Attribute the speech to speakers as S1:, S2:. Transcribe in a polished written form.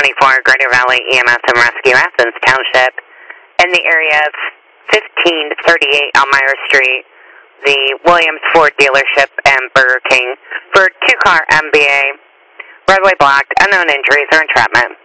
S1: 24 Greater Valley EMS and Rescue, Athens Township, in the area of 1538 Elmira Street, the Williams Ford dealership and Burger King for 2-car MBA, roadway blocked, unknown injuries or entrapment.